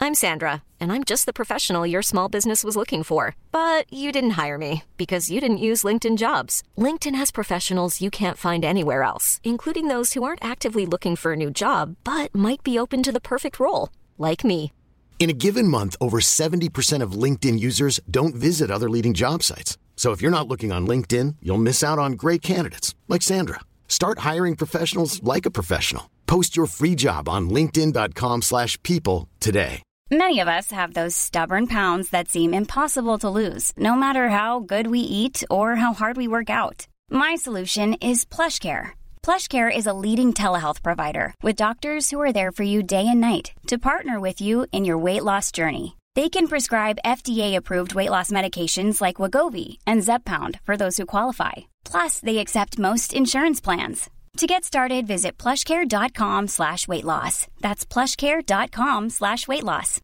I'm Sandra, and I'm just the professional your small business was looking for. But you didn't hire me because you didn't use LinkedIn Jobs. LinkedIn has professionals you can't find anywhere else, including those who aren't actively looking for a new job, but might be open to the perfect role, like me. In a given month, over 70% of LinkedIn users don't visit other leading job sites. So if you're not looking on LinkedIn, you'll miss out on great candidates like Sandra. Start hiring professionals like a professional. Post your free job on linkedin.com/people today. Many of us have those stubborn pounds that seem impossible to lose, no matter how good we eat or how hard we work out. My solution is PlushCare. PlushCare is a leading telehealth provider with doctors who are there for you day and night to partner with you in your weight loss journey. They can prescribe FDA-approved weight loss medications like Wegovy and Zepbound for those who qualify. Plus, they accept most insurance plans. To get started, visit plushcare.com/weightloss. That's plushcare.com/weightloss.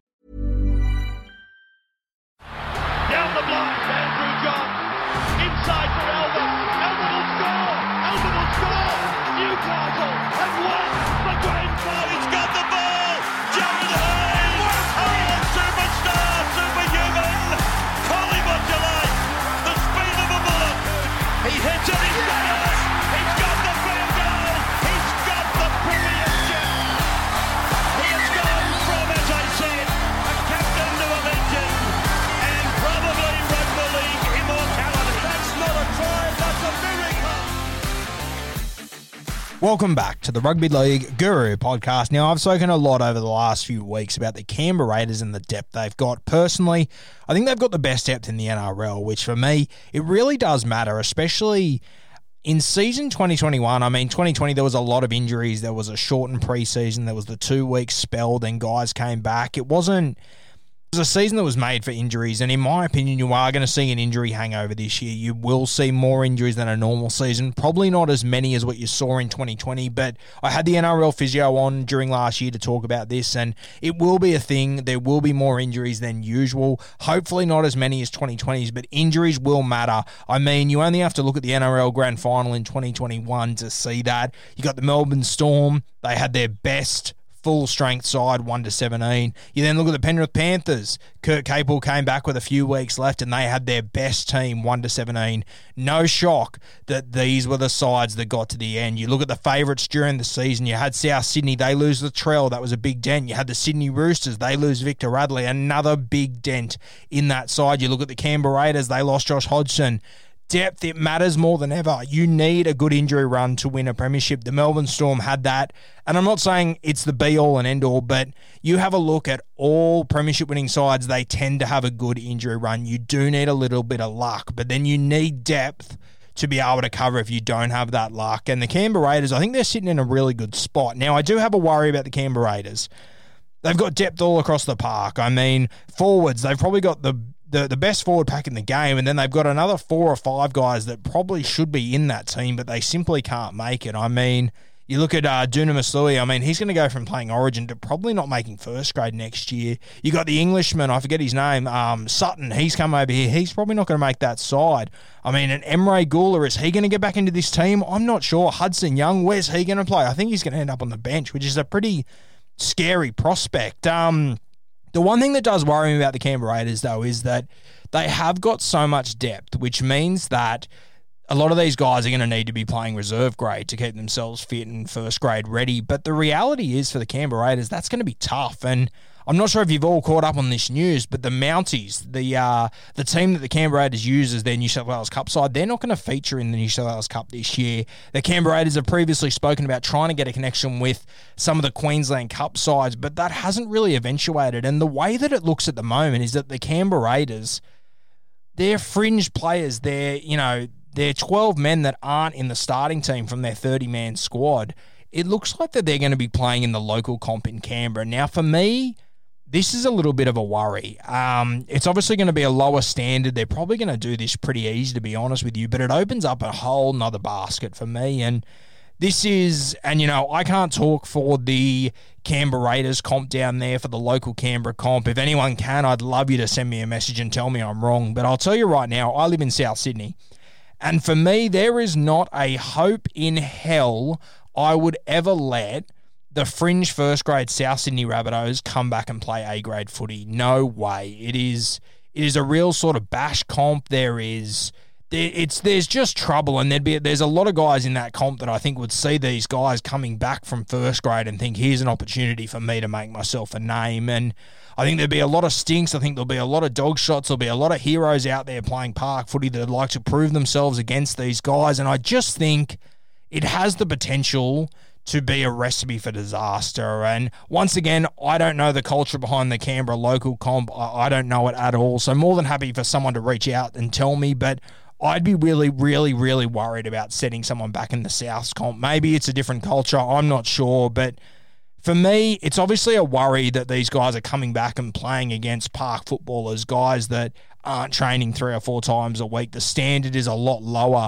Down the block, Andrew John. Inside for Elba. Elba will score. Elba will score. Newcastle have won the grand final. He's got the ball. Jared Hayes. Oh, superstar, superhuman. Call him what you like. The speed of a bullet. He hits it. He's got it. He's got the field goal. He's got the premiership. He has gone from, as I said, a captain to a legend, and probably rugby league immortality. That's not a try, that's a miracle. Welcome back to the Rugby League Guru podcast. Now, I've spoken a lot over the last few weeks about the Canberra Raiders and the depth they've got. Personally, I think they've got the best depth in the NRL, which for me, it really does matter, especially in season 2021. I mean, 2020, there was a lot of injuries. There was a shortened preseason. There was the 2-week spell. Then guys came back. It was a season that was made for injuries, and in my opinion, you are going to see an injury hangover this year. You will see more injuries than a normal season. Probably not as many as what you saw in 2020, but I had the NRL physio on during last year to talk about this, and it will be a thing. There will be more injuries than usual. Hopefully not as many as 2020's, but injuries will matter. I mean, you only have to look at the NRL Grand Final in 2021 to see that. You got the Melbourne Storm. They had their best full-strength side, 1-17. You then look at the Penrith Panthers. Kurt Capel came back with a few weeks left, and they had their best team, 1-17. No shock that these were the sides that got to the end. You look at the favourites during the season. You had South Sydney. They lose Latrell. That was a big dent. You had the Sydney Roosters. They lose Victor Radley. Another big dent in that side. You look at the Canberra Raiders. They lost Josh Hodgson. Depth, it matters more than ever. You need a good injury run to win a premiership. The Melbourne Storm had that. And I'm not saying it's the be-all and end-all, but you have a look at all premiership-winning sides, they tend to have a good injury run. You do need a little bit of luck, but then you need depth to be able to cover if you don't have that luck. And the Canberra Raiders, I think they're sitting in a really good spot. Now, I do have a worry about the Canberra Raiders. They've got depth all across the park. I mean, forwards, they've probably got the best forward pack in the game, and then they've got another 4 or 5 guys that probably should be in that team, but they simply can't make it. I mean, you look at Duna Masui. I mean, he's going to go from playing Origin to probably not making first grade next year. You got the Englishman, I forget his name, Sutton. He's come over here. He's probably not going to make that side. I mean, and Emre Gula, is he going to get back into this team? I'm not sure. Hudson Young, where's he going to play? I think he's going to end up on the bench, which is a pretty scary prospect. The one thing that does worry me about the Canberra Raiders, though, is that they have got so much depth, which means that a lot of these guys are going to need to be playing reserve grade to keep themselves fit and first grade ready. But the reality is for the Canberra Raiders, that's going to be tough. And I'm not sure if you've all caught up on this news, but the Mounties, the team that the Canberra Raiders use as their New South Wales Cup side, they're not going to feature in the New South Wales Cup this year. The Canberra Raiders have previously spoken about trying to get a connection with some of the Queensland Cup sides, but that hasn't really eventuated. And the way that it looks at the moment is that the Canberra Raiders, they're fringe players. They're 12 men that aren't in the starting team from their 30-man squad. It looks like that they're going to be playing in the local comp in Canberra. Now, for me, this is a little bit of a worry. It's obviously going to be a lower standard. They're probably going to do this pretty easy, to be honest with you, but it opens up a whole nother basket for me. And this is, I can't talk for the Canberra Raiders comp down there, for the local Canberra comp. If anyone can, I'd love you to send me a message and tell me I'm wrong. But I'll tell you right now, I live in South Sydney. And for me, there is not a hope in hell I would ever let the fringe first grade South Sydney Rabbitohs come back and play A-grade footy. No way. It is a real sort of bash comp. There's just trouble, and there's a lot of guys in that comp that I think would see these guys coming back from first grade and think, here's an opportunity for me to make myself a name. And I think there'll be a lot of stinks. I think there'll be a lot of dog shots. There'll be a lot of heroes out there playing park footy that would like to prove themselves against these guys. And I just think it has the potential to be a recipe for disaster. And once again, I don't know the culture behind the Canberra local comp. I don't know it at all. So more than happy for someone to reach out and tell me, but I'd be really, really, really worried about setting someone back in the South's comp. Maybe it's a different culture. I'm not sure. But for me, it's obviously a worry that these guys are coming back and playing against park footballers, guys that aren't training 3 or 4 times a week. The standard is a lot lower.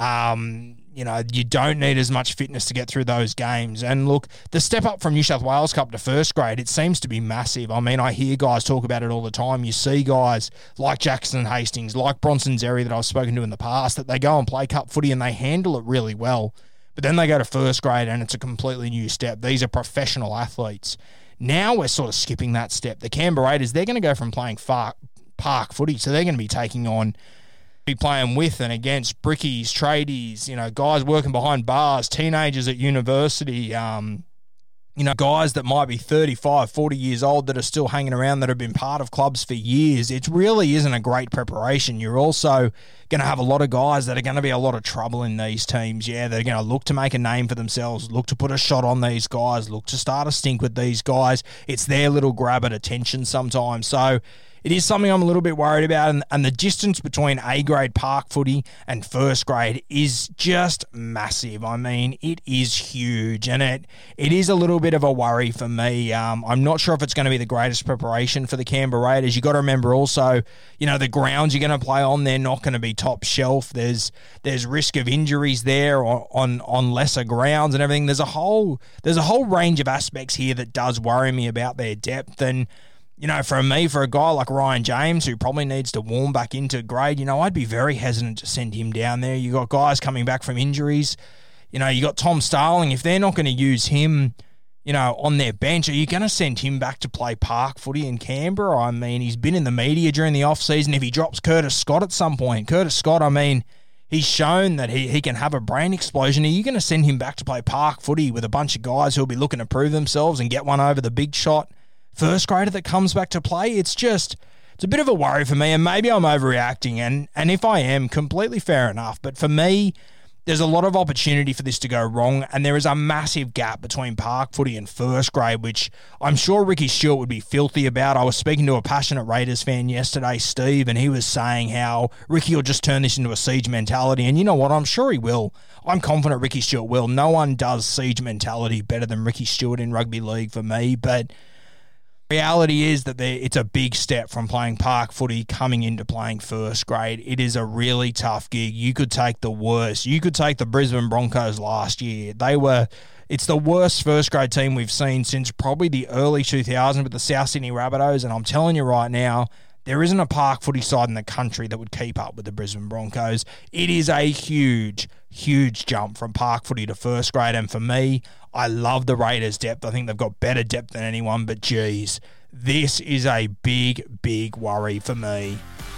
You don't need as much fitness to get through those games. And look, the step up from New South Wales Cup to first grade, it seems to be massive. I mean, I hear guys talk about it all the time. You see guys like Jackson Hastings, like Bronson Xerri that I've spoken to in the past, that they go and play cup footy and they handle it really well. But then they go to first grade and it's a completely new step. These are professional athletes. Now we're sort of skipping that step. The Canberra Raiders, they're going to go from playing park footy, so they're going to be playing with and against brickies, tradies, guys working behind bars, teenagers at university, guys that might be 35, 40 years old that are still hanging around that have been part of clubs for years. It really isn't a great preparation. You're also going to have a lot of guys that are going to be a lot of trouble in these teams. Yeah, they're going to look to make a name for themselves, look to put a shot on these guys, look to start a stink with these guys. It's their little grab at attention sometimes. So it is something I'm a little bit worried about, and the distance between A-grade park footy and first grade is just massive. I mean, it is huge, and it is a little bit of a worry for me. I'm not sure if it's going to be the greatest preparation for the Canberra Raiders. You've got to remember also, the grounds you're going to play on, they're not going to be top shelf. There's risk of injuries there on lesser grounds and everything. There's a whole range of aspects here that does worry me about their depth. And for a guy like Ryan James, who probably needs to warm back into grade, I'd be very hesitant to send him down there. You got guys coming back from injuries. You got Tom Starling. If they're not going to use him, on their bench, are you going to send him back to play park footy in Canberra? I mean, he's been in the media during the off-season. If he drops Curtis Scott at some point, he's shown that he can have a brain explosion. Are you going to send him back to play park footy with a bunch of guys who'll be looking to prove themselves and get one over the big shot first grader that comes back to play? It's a bit of a worry for me, and maybe I'm overreacting, and if I am, completely fair enough. But for me, there's a lot of opportunity for this to go wrong, and there is a massive gap between park footy and first grade, which I'm sure Ricky Stuart would be filthy about. I was speaking to a passionate Raiders fan yesterday, Steve, and he was saying how Ricky will just turn this into a siege mentality, and you know what? I'm sure he will. I'm confident Ricky Stuart will. No one does siege mentality better than Ricky Stuart in rugby league for me, but reality is that it's a big step from playing park footy coming into playing first grade. It is a really tough gig. You could take the worst. You could take the Brisbane Broncos last year. It's the worst first grade team we've seen since probably the early 2000s with the South Sydney Rabbitohs, and I'm telling you right now, there isn't a park footy side in the country that would keep up with the Brisbane Broncos. It is a huge, huge jump from park footy to first grade, and for me, I love the Raiders' depth. I think they've got better depth than anyone, but geez, this is a big, big worry for me.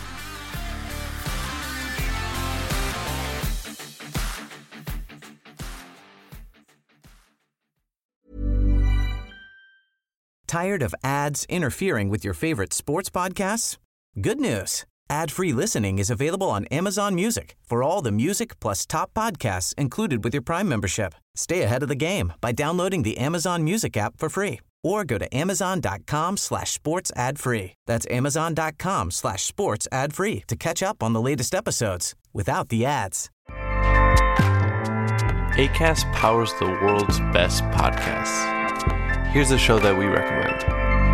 Tired of ads interfering with your favorite sports podcasts? Good news. Ad-free listening is available on Amazon Music for all the music plus top podcasts included with your Prime membership. Stay ahead of the game by downloading the Amazon Music app for free or go to amazon.com/sports ad free. That's amazon.com/sports ad free to catch up on the latest episodes without the ads. Acast powers the world's best podcasts. Here's a show that we recommend.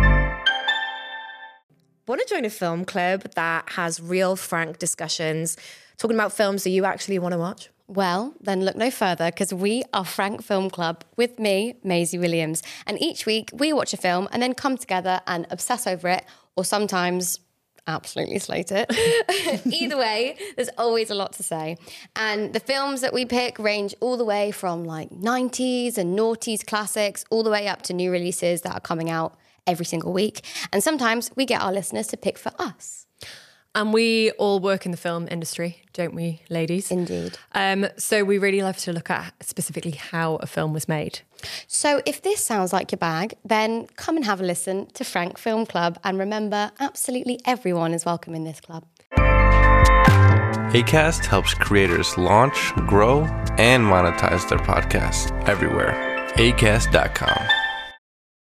Want to join a film club that has real, frank discussions, talking about films that you actually want to watch? Well, then look no further, because we are Frank Film Club with me, Maisie Williams. And each week we watch a film and then come together and obsess over it, or sometimes absolutely slate it. Either way, there's always a lot to say. And the films that we pick range all the way from like 90s and noughties classics all the way up to new releases that are coming out every single week. And sometimes we get our listeners to pick for us. And we all work in the film industry, don't we, ladies? Indeed. So we really love to look at specifically how a film was made. So if this sounds like your bag, then come and have a listen to Frank Film Club. And remember, absolutely everyone is welcome in this club. Acast helps creators launch, grow, and monetize their podcasts everywhere. Acast.com.